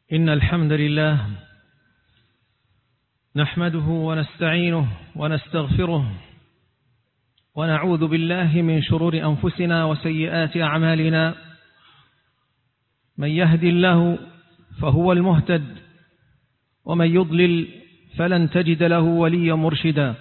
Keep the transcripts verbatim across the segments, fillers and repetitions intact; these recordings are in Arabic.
إن الحمد لله نحمده ونستعينه ونستغفره ونعوذ بالله من شرور أنفسنا وسيئات أعمالنا. من يهدي الله فهو المهتد ومن يضلل فلن تجد له وليا مرشدا.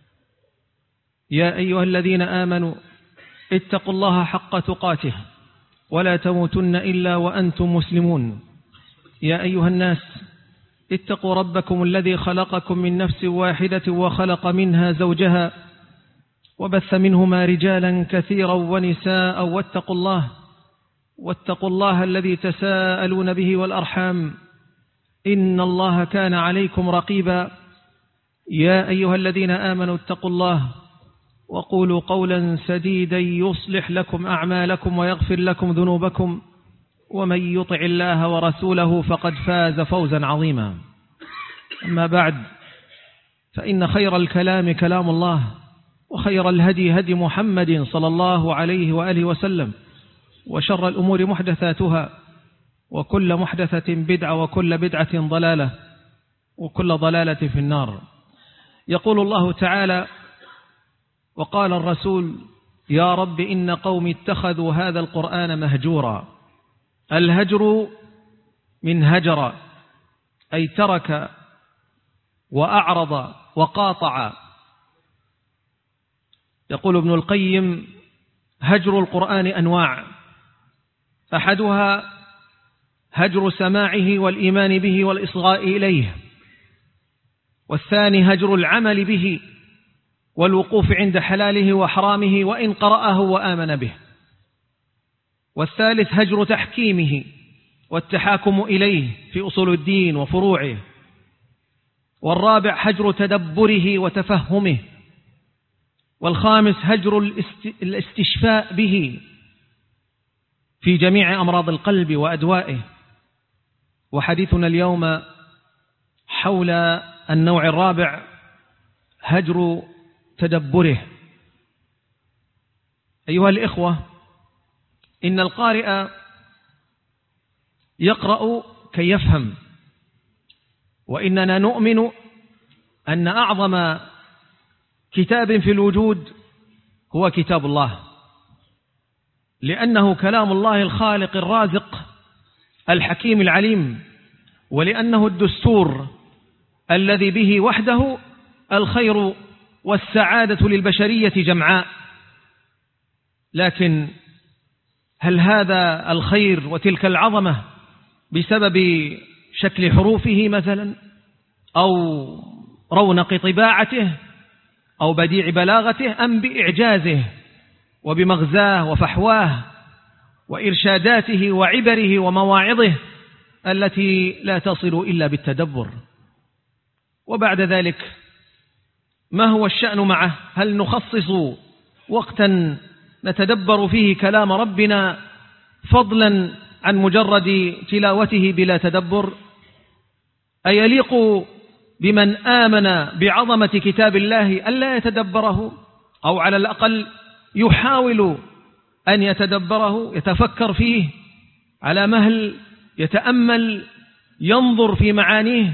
يا أيها الذين آمنوا اتقوا الله حق تقاته ولا تموتن إلا وأنتم مسلمون. يا أيها الناس اتقوا ربكم الذي خلقكم من نفس واحدة وخلق منها زوجها وبث منهما رجالا كثيرا ونساء واتقوا الله واتقوا الله الذي تساءلون به والأرحام إن الله كان عليكم رقيبا. يا أيها الذين آمنوا اتقوا الله وقولوا قولا سديدا يصلح لكم أعمالكم ويغفر لكم ذنوبكم ومن يطع الله ورسوله فقد فاز فوزا عظيما. أما بعد، فإن خير الكلام كلام الله وخير الهدي هدي محمد صلى الله عليه وآله وسلم وشر الأمور محدثاتها وكل محدثة بدعة وكل بدعة ضلالة وكل ضلالة في النار. يقول الله تعالى: وقال الرسول يا رب إن قومي اتخذوا هذا القرآن مهجورا. الهجر من هجر أي ترك وأعرض وقاطع. يقول ابن القيم: هجر القرآن أنواع، أحدها هجر سماعه والإيمان به والإصغاء إليه، والثاني هجر العمل به والوقوف عند حلاله وحرامه وإن قرأه وآمن به، والثالث هجر تحكيمه والتحاكم إليه في أصول الدين وفروعه، والرابع هجر تدبره وتفهمه، والخامس هجر الاستشفاء به في جميع أمراض القلب وأدوائه. وحديثنا اليوم حول النوع الرابع هجر تدبره. أيها الإخوة، إن القارئ يقرأ كي يفهم، وإننا نؤمن أن أعظم كتاب في الوجود هو كتاب الله، لأنه كلام الله الخالق الرازق الحكيم العليم، ولأنه الدستور الذي به وحده الخير والسعادة للبشرية جمعاء. لكن هل هذا الخير وتلك العظمة بسبب شكل حروفه مثلا، أو رونق طباعته، أو بديع بلاغته، أم بإعجازه وبمغزاه وفحواه وإرشاداته وعبره ومواعظه التي لا تصل إلا بالتدبر؟ وبعد ذلك ما هو الشأن معه؟ هل نخصص وقتا نتدبر فيه كلام ربنا فضلا عن مجرد تلاوته بلا تدبر؟ أيليق بمن آمن بعظمة كتاب الله ألا يتدبره، أو على الأقل يحاول أن يتدبره، يتفكر فيه على مهل، يتأمل، ينظر في معانيه؟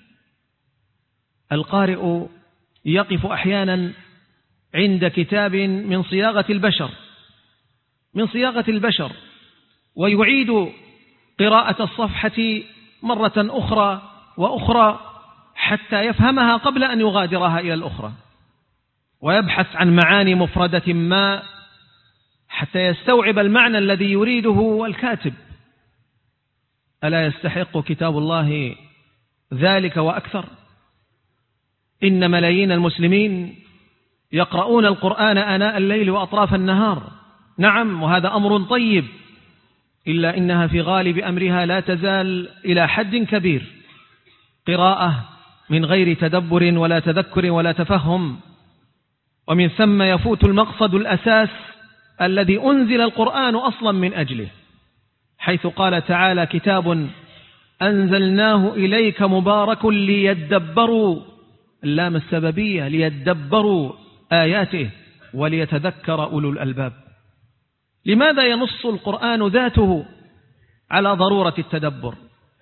القارئ يقف أحيانا عند كتاب من صياغة البشر من صياغة البشر ويعيد قراءة الصفحة مرة أخرى وأخرى حتى يفهمها قبل أن يغادرها إلى الأخرى، ويبحث عن معاني مفردة ما حتى يستوعب المعنى الذي يريده الكاتب. ألا يستحق كتاب الله ذلك وأكثر؟ إن ملايين المسلمين يقرؤون القرآن آناء الليل وأطراف النهار، نعم، وهذا أمر طيب، إلا إنها في غالب أمرها لا تزال إلى حد كبير قراءة من غير تدبر ولا تذكر ولا تفهم. ومن ثم يفوت المقصد الأساس الذي أنزل القرآن أصلا من أجله، حيث قال تعالى: كتاب أنزلناه إليك مبارك ليدبروا، اللام السببية، ليدبروا آياته وليتذكر أولو الألباب. لماذا ينص القرآن ذاته على ضرورة التدبر؟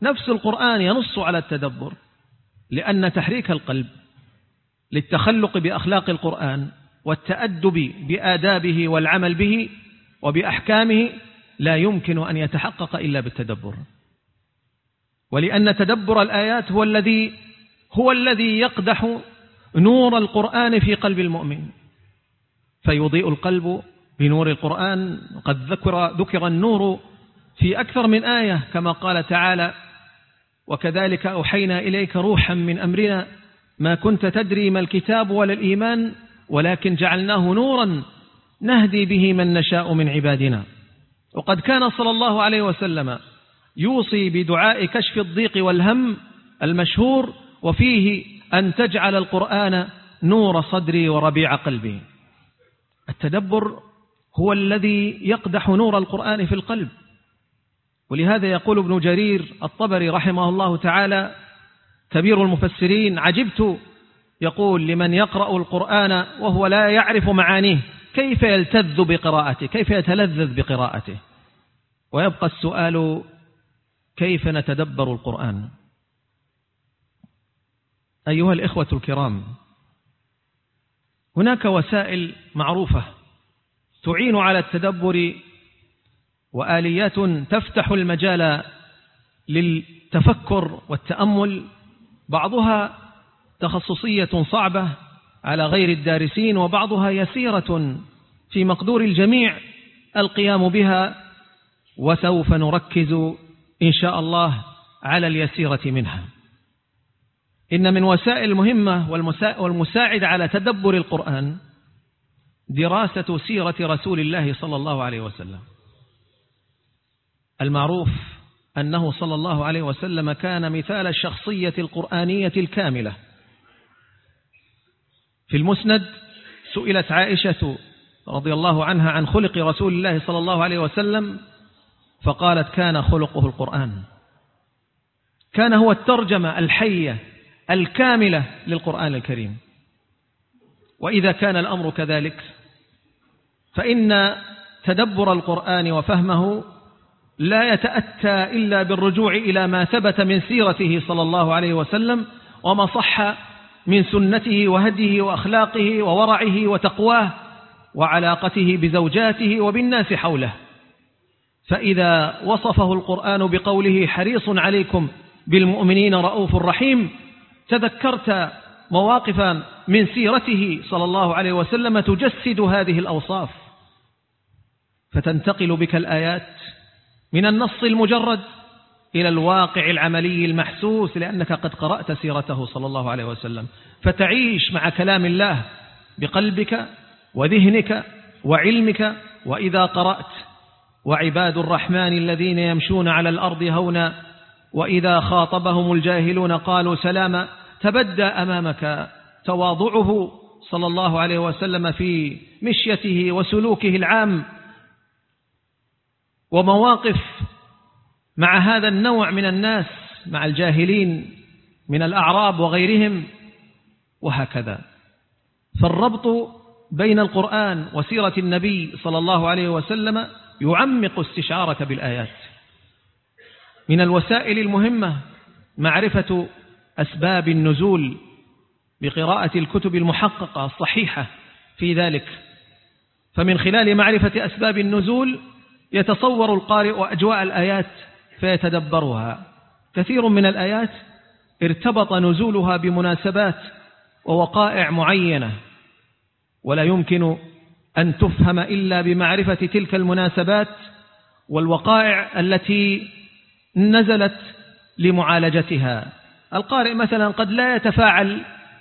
نفس القرآن ينص على التدبر، لأن تحريك القلب للتخلق بأخلاق القرآن والتأدب بآدابه والعمل به وبأحكامه لا يمكن أن يتحقق إلا بالتدبر. ولأن تدبر الآيات هو الذي هو الذي يقدح نور القرآن في قلب المؤمن، فيضيء القلب بنور القرآن. وقد ذكر ذكر النور في أكثر من آية، كما قال تعالى: وكذلك أوحينا إليك روحا من أمرنا ما كنت تدري ما الكتاب ولا الإيمان ولكن جعلناه نورا نهدي به من نشاء من عبادنا. وقد كان صلى الله عليه وسلم يوصي بدعاء كشف الضيق والهم المشهور، وفيه أن تجعل القرآن نور صدري وربيع قلبي. التدبر هو الذي يقدح نور القرآن في القلب. ولهذا يقول ابن جرير الطبري رحمه الله تعالى كبير المفسرين: عجبت، يقول، لمن يقرأ القرآن وهو لا يعرف معانيه كيف يلتذ بقراءته، كيف يتلذذ بقراءته. ويبقى السؤال: كيف نتدبر القرآن؟ أيها الإخوة الكرام، هناك وسائل معروفة تعين على التدبر وآليات تفتح المجال للتفكر والتأمل، بعضها تخصصية صعبة على غير الدارسين، وبعضها يسيرة في مقدور الجميع القيام بها، وسوف نركز إن شاء الله على اليسيرة منها. إن من وسائل المهمة والمساعد على تدبر القرآن دراسة سيرة رسول الله صلى الله عليه وسلم. المعروف أنه صلى الله عليه وسلم كان مثال الشخصية القرآنية الكاملة. في المسند سئلت عائشة رضي الله عنها عن خلق رسول الله صلى الله عليه وسلم، فقالت: كان خلقه القرآن. كان هو الترجمة الحية الكاملة للقرآن الكريم. وإذا كان الأمر كذلك فإن تدبر القرآن وفهمه لا يتأتى إلا بالرجوع إلى ما ثبت من سيرته صلى الله عليه وسلم وما صح من سنته وهديه وأخلاقه وورعه وتقواه وعلاقته بزوجاته وبالناس حوله. فإذا وصفه القرآن بقوله: حريص عليكم بالمؤمنين رؤوف رحيم، تذكرت مواقفا من سيرته صلى الله عليه وسلم تجسد هذه الأوصاف، فتنتقل بك الآيات من النص المجرد إلى الواقع العملي المحسوس، لأنك قد قرأت سيرته صلى الله عليه وسلم، فتعيش مع كلام الله بقلبك وذهنك وعلمك. وإذا قرأت: وعباد الرحمن الذين يمشون على الأرض هونا وإذا خاطبهم الجاهلون قالوا سلاما، تبدى أمامك تواضعه صلى الله عليه وسلم في مشيته وسلوكه العام، ومواقف مع هذا النوع من الناس، مع الجاهلين من الأعراب وغيرهم، وهكذا. فالربط بين القرآن وسيرة النبي صلى الله عليه وسلم يعمق استشعارك بالآيات. من الوسائل المهمة معرفة أسباب النزول بقراءة الكتب المحققة الصحيحة في ذلك، فمن خلال معرفة أسباب النزول يتصور القارئ أجواء الآيات فيتدبرها. كثير من الآيات ارتبط نزولها بمناسبات ووقائع معينة، ولا يمكن أن تفهم إلا بمعرفة تلك المناسبات والوقائع التي نزلت لمعالجتها. القارئ مثلا قد لا يتفاعل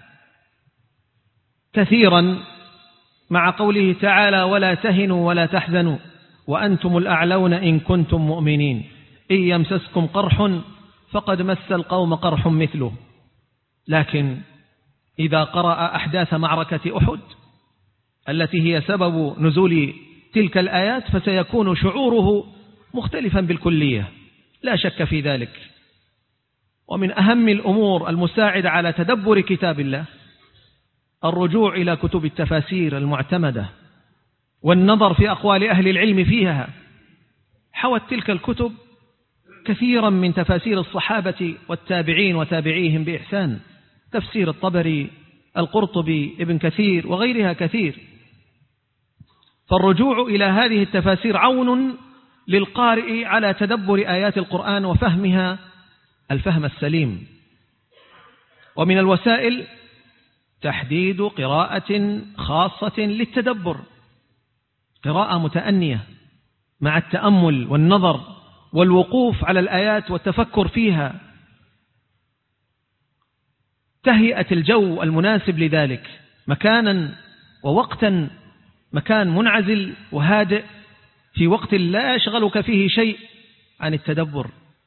كثيرا مع قوله تعالى: ولا تهنوا ولا تحزنوا وأنتم الأعلون إن كنتم مؤمنين إن يمسسكم قرح فقد مس القوم قرح مثله. لكن إذا قرأ أحداث معركة أحد التي هي سبب نزول تلك الآيات فسيكون شعوره مختلفا بالكلية، لا شك في ذلك. ومن أهم الأمور المساعدة على تدبر كتاب الله الرجوع إلى كتب التفاسير المعتمدة والنظر في أقوال أهل العلم فيها. حوت تلك الكتب كثيرا من تفاسير الصحابة والتابعين وتابعيهم بإحسان، تفسير الطبري، القرطبي، ابن كثير وغيرها كثير. فالرجوع إلى هذه التفاسير عون للقارئ على تدبر آيات القرآن وفهمها الفهم السليم. ومن الوسائل تحديد قراءة خاصة للتدبر، قراءة متأنية مع التأمل والنظر والوقوف على الآيات والتفكر فيها، تهيئة الجو المناسب لذلك، مكانا ووقتا، مكان منعزل وهادئ في وقت لا يشغلك فيه شيء عن التدبر.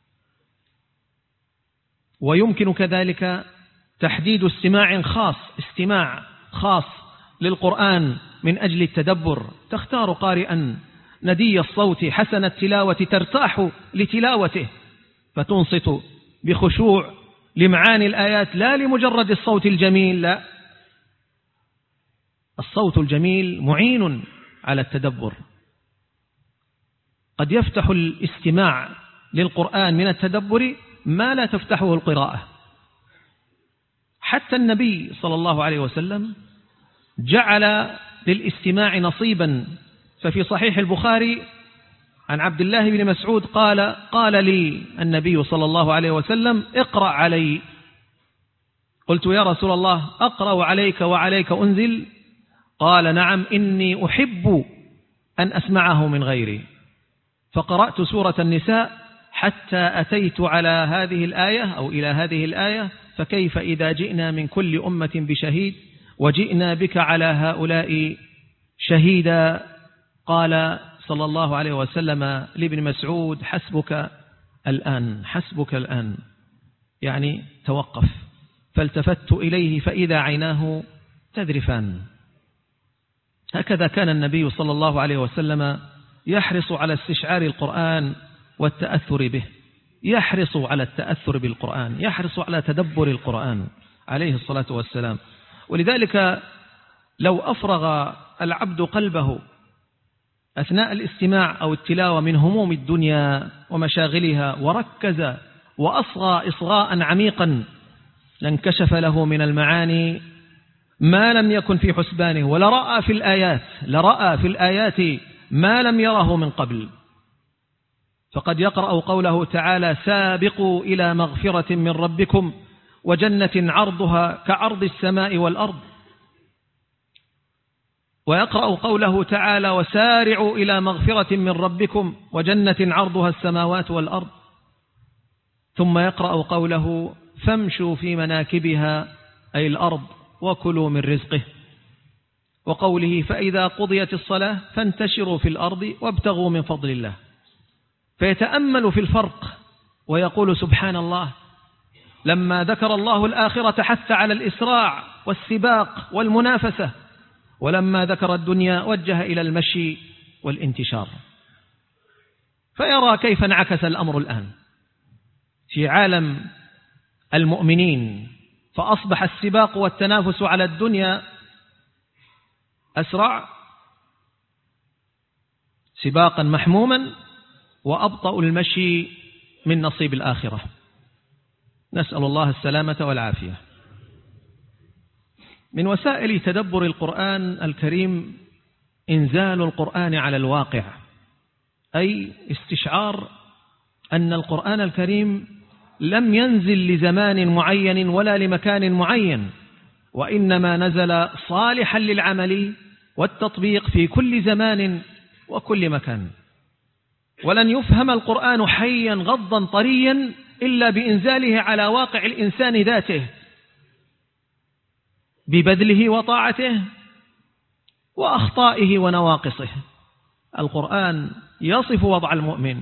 ويمكن كذلك تحديد استماع خاص، استماع خاص للقرآن من أجل التدبر، تختار قارئا ندي الصوت حسن التلاوة ترتاح لتلاوته فتنصت بخشوع لمعاني الآيات، لا لمجرد الصوت الجميل، لا، الصوت الجميل معين على التدبر. قد يفتح الاستماع للقرآن من التدبر ما لا تفتحه القراءة. حتى النبي صلى الله عليه وسلم جعل للاستماع نصيبا، ففي صحيح البخاري عن عبد الله بن مسعود قال: قال لي النبي صلى الله عليه وسلم: اقرأ علي. قلت: يا رسول الله، أقرأ عليك وعليك أنزل؟ قال: نعم، إني أحب أن أسمعه من غيري. فقرأت سورة النساء حتى أتيت على هذه الآية أو إلى هذه الآية: فكيف إذا جئنا من كل أمة بشهيد وجئنا بك على هؤلاء شهيدا. قال صلى الله عليه وسلم لابن مسعود: حسبك الآن، حسبك الآن، يعني توقف. فالتفت إليه فإذا عيناه تذرفان. هكذا كان النبي صلى الله عليه وسلم يحرص على استشعار القرآن والتأثر به، يحرص على التأثر بالقرآن، يحرص على تدبر القرآن عليه الصلاة والسلام. ولذلك لو أفرغ العبد قلبه أثناء الاستماع أو التلاوة من هموم الدنيا ومشاغلها وركز وأصغى إصغاء عميقا لانكشف له من المعاني ما لم يكن في حسبانه، ولرأى في الآيات لرأى في الآيات ما لم يره من قبل. فقد يقرأ قوله تعالى: سابقوا إلى مغفرة من ربكم وجنة عرضها كعرض السماء والأرض، ويقرأ قوله تعالى: وسارعوا إلى مغفرة من ربكم وجنة عرضها السماوات والأرض، ثم يقرأ قوله: فامشوا في مناكبها أي الأرض وكلوا من رزقه، وقوله: فإذا قضيت الصلاة فانتشروا في الأرض وابتغوا من فضل الله. فيتأمل في الفرق ويقول: سبحان الله، لما ذكر الله الآخرة حث على الإسراع والسباق والمنافسة، ولما ذكر الدنيا وجه إلى المشي والانتشار. فيرى كيف انعكس الأمر الآن في عالم المؤمنين، فأصبح السباق والتنافس على الدنيا أسرع، سباقا محموما، وأبطأ المشي من نصيب الآخرة. نسأل الله السلامة والعافية. من وسائل تدبر القرآن الكريم إنزال القرآن على الواقع، أي استشعار أن القرآن الكريم لم ينزل لزمان معين ولا لمكان معين، وإنما نزل صالحا للعمل والتطبيق في كل زمان وكل مكان. ولن يفهم القرآن حيا غضا طريا إلا بإنزاله على واقع الإنسان ذاته، ببذله وطاعته وأخطائه ونواقصه. القرآن يصف وضع المؤمن،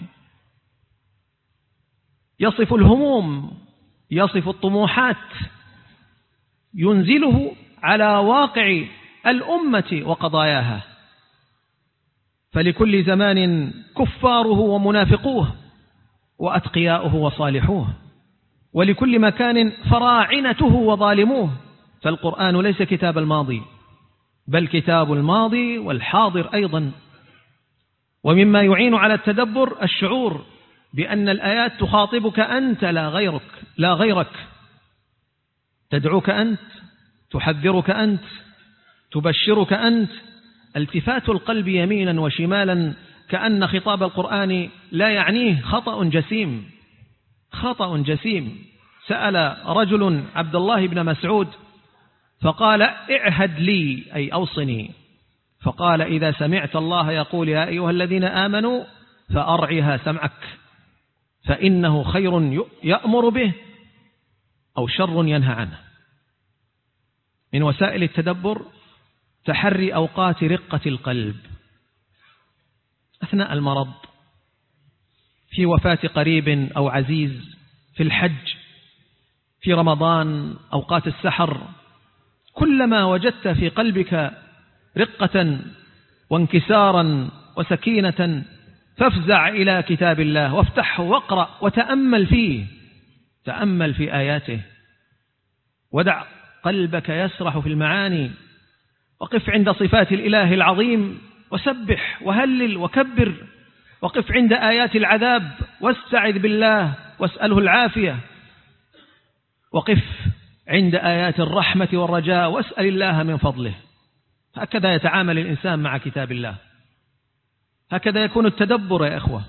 يصف الهموم، يصف الطموحات، ينزله على واقع الأمة وقضاياها. فلكل زمان كفاره ومنافقوه وأتقياؤه وصالحوه، ولكل مكان فراعنته وظالموه. فالقرآن ليس كتاب الماضي، بل كتاب الماضي والحاضر أيضا. ومما يعين على التدبر الشعور بأن الآيات تخاطبك أنت لا غيرك لا غيرك تدعوك أنت، تحذرك أنت، تبشرك أنت. التفات القلب يمينا وشمالا كأن خطاب القرآن لا يعنيه خطأ جسيم خطأ جسيم. سأل رجل عبد الله بن مسعود فقال اعهد لي أي أوصني، فقال إذا سمعت الله يقول يا أيها الذين آمنوا فأرعها سمعك، فإنه خير يأمر به أو شر ينهى عنه. من وسائل التدبر تحري أوقات رقة القلب أثناء المرض، في وفاة قريب أو عزيز، في الحج، في رمضان، أوقات السحر. كلما وجدت في قلبك رقة وانكسارا وسكينة فافزع إلى كتاب الله وافتحه واقرأ وتأمل فيه، تأمل في آياته، ودع قلبك يسرح في المعاني، وقف عند صفات الإله العظيم وسبح وهلل وكبر، وقف عند آيات العذاب واستعذ بالله واسأله العافية، وقف عند آيات الرحمة والرجاء واسأل الله من فضله. هكذا يتعامل الإنسان مع كتاب الله، هكذا يكون التدبر يا إخوة.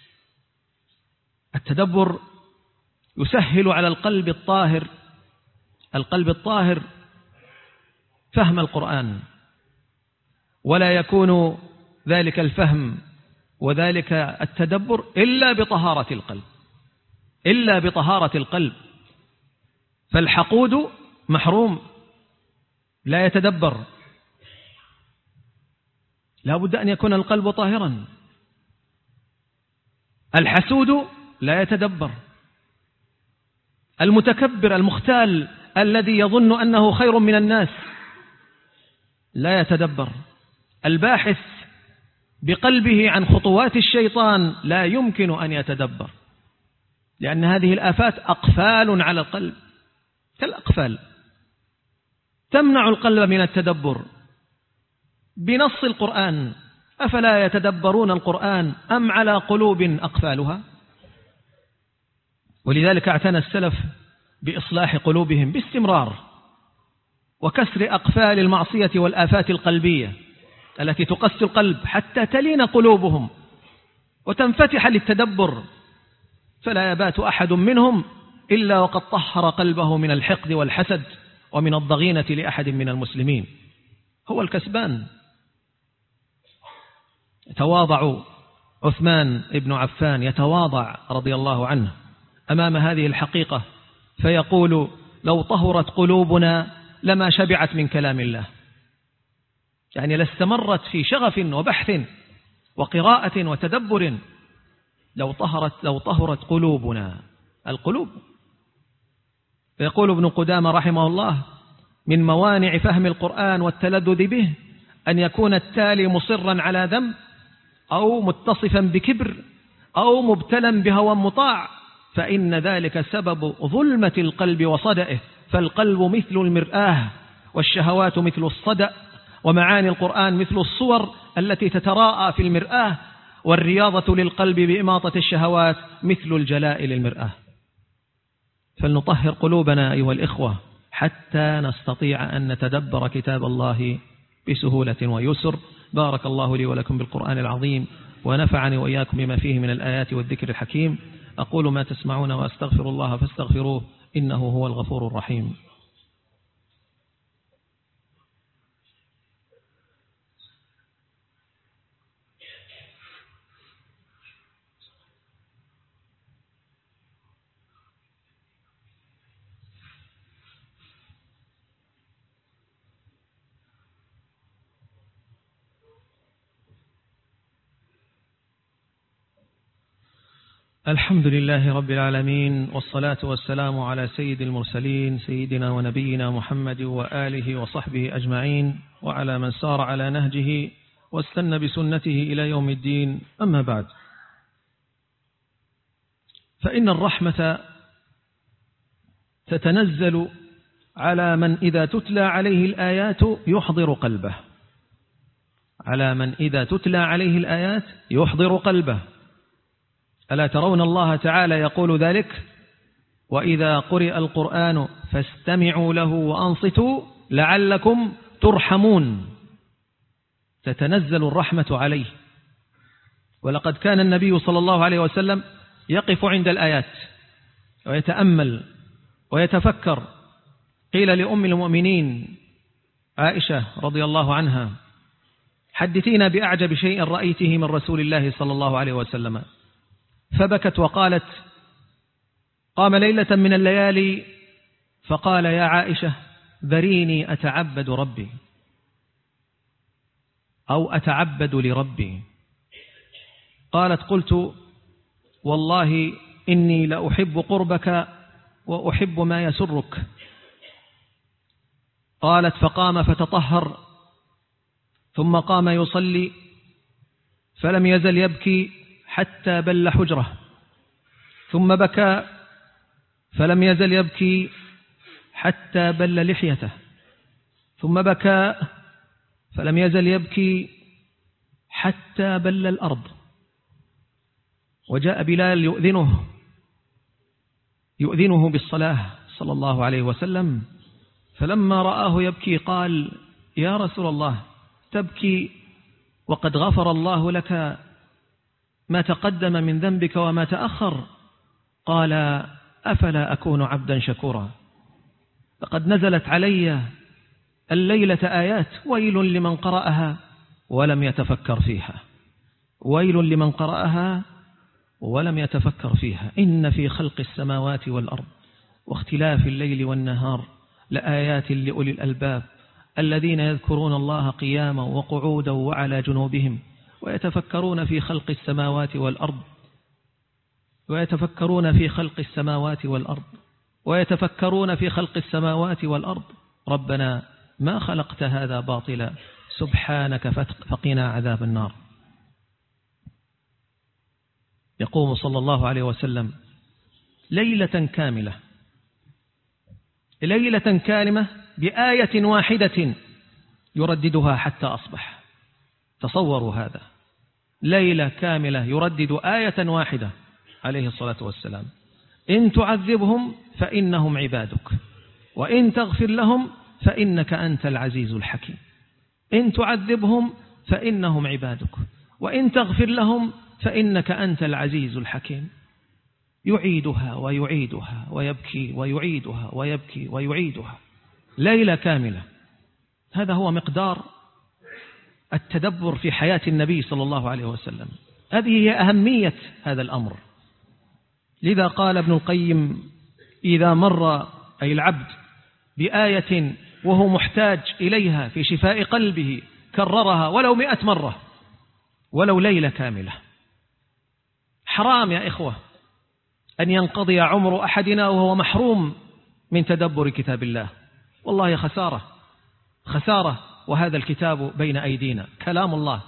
التدبر يسهل على القلب الطاهر القلب الطاهر فهم القرآن، ولا يكون ذلك الفهم وذلك التدبر إلا بطهارة القلب إلا بطهارة القلب. فالحقود محروم لا يتدبر، لا بد أن يكون القلب طاهرا. الحسود لا يتدبر، المتكبر المختال الذي يظن أنه خير من الناس لا يتدبر، الباحث بقلبه عن خطوات الشيطان لا يمكن أن يتدبر، لأن هذه الآفات أقفال على القلب كالأقفال تمنع القلب من التدبر. بنص القرآن أفلا يتدبرون القرآن أم على قلوب أقفالها؟ ولذلك اعتنى السلف بإصلاح قلوبهم باستمرار وكسر أقفال المعصية والآفات القلبية التي تقسي القلب حتى تلين قلوبهم وتنفتح للتدبر، فلا يبات أحد منهم إلا وقد طهر قلبه من الحقد والحسد ومن الضغينة لأحد من المسلمين، هو الكسبان. يتواضع عثمان بن عفان يتواضع رضي الله عنه أمام هذه الحقيقة فيقول لو طهرت قلوبنا لما شبعت من كلام الله، يعني لاستمرت في شغف وبحث وقراءة وتدبر لو طهرت لو طهرت قلوبنا القلوب. فيقول ابن قدامة رحمه الله من موانع فهم القرآن والتلذذ به أن يكون التالي مصرا على ذنب أو متصفا بكبر أو مبتلا بهوى مطاع، فإن ذلك سبب ظلمة القلب وصدئه، فالقلب مثل المرآة والشهوات مثل الصدأ، ومعاني القرآن مثل الصور التي تتراءى في المرآة، والرياضة للقلب بإماطة الشهوات مثل الجلاء للمرآة. فلنطهر قلوبنا أيها الإخوة حتى نستطيع أن نتدبر كتاب الله بسهولة ويسر. بارك الله لي ولكم بالقرآن العظيم ونفعني وإياكم بما فيه من الآيات والذكر الحكيم. أقول ما تسمعون وأستغفر الله فاستغفروه إنه هو الغفور الرحيم. الحمد لله رب العالمين، والصلاة والسلام على سيد المرسلين سيدنا ونبينا محمد وآله وصحبه أجمعين، وعلى من سار على نهجه واستنى بسنته إلى يوم الدين. أما بعد، فإن الرحمة تتنزل على من إذا تتلى عليه الآيات يحضر قلبه على من إذا تتلى عليه الآيات يحضر قلبه ألا ترون الله تعالى يقول ذلك؟ وإذا قرئ القرآن فاستمعوا له وأنصتوا لعلكم ترحمون، تتنزل الرحمة عليه. ولقد كان النبي صلى الله عليه وسلم يقف عند الآيات ويتأمل ويتفكر. قيل لأم المؤمنين عائشة رضي الله عنها: حدثينا بأعجب شيء رأيته من رسول الله صلى الله عليه وسلم. فبكت وقالت: قام ليلة من الليالي فقال: يا عائشة ذريني أتعبد ربي أو أتعبد لربي. قالت: قلت: والله إني لأحب قربك وأحب ما يسرك. قالت: فقام فتطهر ثم قام يصلي فلم يزل يبكي حتى بل حجره، ثم بكى فلم يزل يبكي حتى بل لحيته، ثم بكى فلم يزل يبكي حتى بل الأرض. وجاء بلال يؤذنه يؤذنه بالصلاة صلى الله عليه وسلم، فلما رآه يبكي قال: يا رسول الله تبكي وقد غفر الله لك ما تقدم من ذنبك وما تأخر؟ قال: أفلا أكون عبدا شكورا؟ لقد نزلت علي الليلة آيات ويل لمن قرأها ولم يتفكر فيها، ويل لمن قرأها ولم يتفكر فيها. إن في خلق السماوات والأرض واختلاف الليل والنهار لآيات لأولي الألباب الذين يذكرون الله قياما وقعودا وعلى جنوبهم ويتفكرون في خلق السماوات والأرض ويتفكرون في خلق السماوات والأرض ويتفكرون في خلق السماوات والأرض ربنا ما خلقت هذا باطلا سبحانك فقنا عذاب النار. يقوم صلى الله عليه وسلم ليلة كاملة ليلة كاملة بآية واحدة يرددها حتى أصبح. تصوروا هذا، ليلة كاملة يردد آية واحدة عليه الصلاة والسلام: إن تعذبهم فإنهم عبادك وإن تغفر لهم فإنك أنت العزيز الحكيم. إن تعذبهم فإنهم عبادك وإن تغفر لهم فإنك أنت العزيز الحكيم. يعيدها ويعيدها ويبكي ويعيدها ويبكي ويعيدها ليلة كاملة. هذا هو مقدار التدبر في حياة النبي صلى الله عليه وسلم. هذه هي أهمية هذا الأمر. لذا قال ابن القيم: إذا مر أي العبد بآية وهو محتاج إليها في شفاء قلبه كررها ولو مئة مرة ولو ليلة كاملة. حرام يا إخوة أن ينقضي عمر أحدنا وهو محروم من تدبر كتاب الله. والله خسارة خسارة، وهذا الكتاب بين أيدينا كلام الله.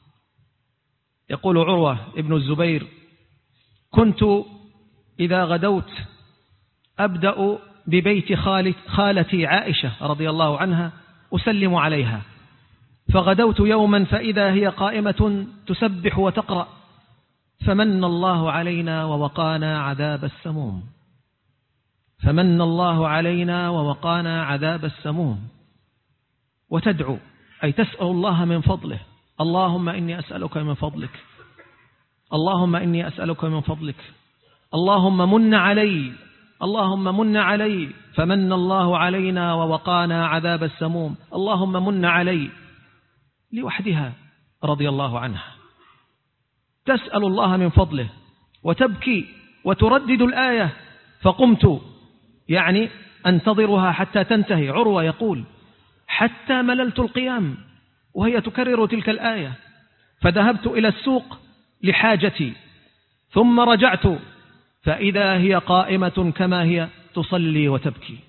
يقول عروة ابن الزبير: كنت إذا غدوت أبدأ ببيت خالتي عائشة رضي الله عنها أسلم عليها، فغدوت يوما فإذا هي قائمة تسبح وتقرأ: فمن الله علينا ووقانا عذاب السموم، فمن الله علينا ووقانا عذاب السموم. وتدعو أي تسأل الله من فضله: اللهم إني أسألك من فضلك، اللهم إني أسألك من فضلك، اللهم من علي، اللهم من علي، فمن الله علينا ووقانا عذاب السموم، اللهم من علي. لوحدها رضي الله عنها تسأل الله من فضله وتبكي وتردد الآية. فقمت يعني أنتظرها حتى تنتهي. عروة يقول: حتى مللت القيام وهي تكرر تلك الآية، فذهبت إلى السوق لحاجتي ثم رجعت فإذا هي قائمة كما هي تصلي وتبكي.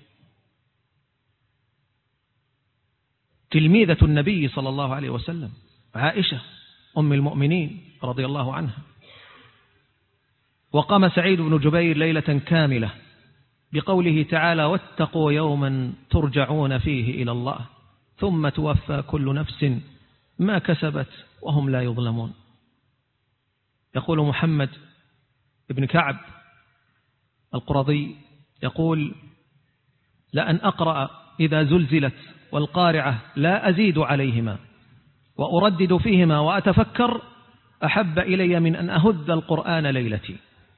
تلميذة النبي صلى الله عليه وسلم عائشة أم المؤمنين رضي الله عنها. وقام سعيد بن جبير ليلة كاملة بقوله تعالى: واتقوا يوما ترجعون فيه إلى الله ثم توفى كل نفس ما كسبت وهم لا يظلمون. يقول محمد ابن كعب القرظي يقول: لأن أقرأ إذا زلزلت والقارعة لا أزيد عليهما وأردد فيهما وأتفكر أحب إلي من أن أهد القرآن ليلتي.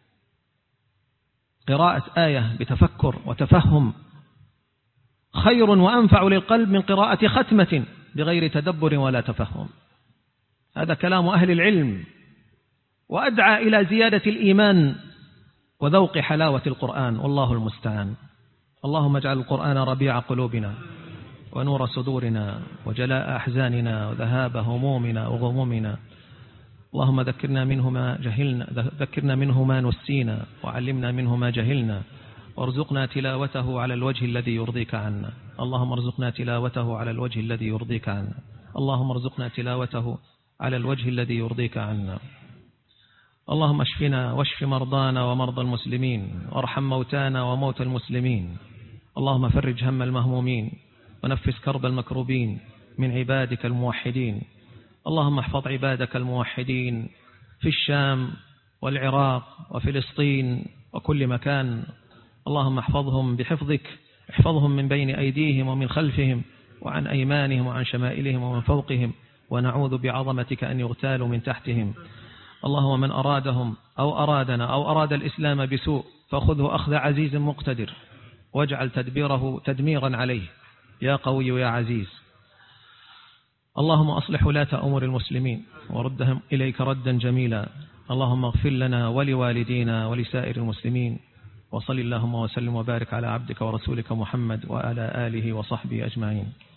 قراءة آية بتفكر وتفهم خير وأنفع للقلب من قراءة ختمة بغير تدبر ولا تفهم. هذا كلام أهل العلم، وأدعى إلى زيادة الإيمان وذوق حلاوة القرآن، والله المستعان. اللهم اجعل القرآن ربيع قلوبنا ونور صدورنا وجلاء أحزاننا وذهاب همومنا وغمومنا. اللهم ذكرنا منه ما جهلنا ذكرنا منه ما نسينا وعلمنا منه ما جهلنا، وارزقنا تلاوته على الوجه الذي يرضيك عنا. اللهم ارزقنا تلاوته على الوجه الذي يرضيك عنا. اللهم ارزقنا تلاوته على الوجه الذي يرضيك عنا. اللهم اشفنا واشف مرضانا ومرضى المسلمين، وارحم موتانا وموتى المسلمين. اللهم فرج هم المهمومين ونفس كرب المكروبين من عبادك الموحدين. اللهم احفظ عبادك الموحدين في الشام والعراق وفلسطين وكل مكان. اللهم احفظهم بحفظك، احفظهم من بين أيديهم ومن خلفهم وعن أيمانهم وعن شمائلهم ومن فوقهم، ونعوذ بعظمتك أن يغتالوا من تحتهم. اللهم من أرادهم أو أرادنا أو أراد الإسلام بسوء فخذه أخذ عزيز مقتدر، واجعل تدبيره تدميرا عليه يا قوي يا عزيز. اللهم أصلح ولاة أمور المسلمين وردهم إليك ردا جميلا. اللهم اغفر لنا ولوالدينا ولسائر المسلمين، وصل اللهم وسلم وبارك على عبدك ورسولك محمد وعلى آله وصحبه أجمعين.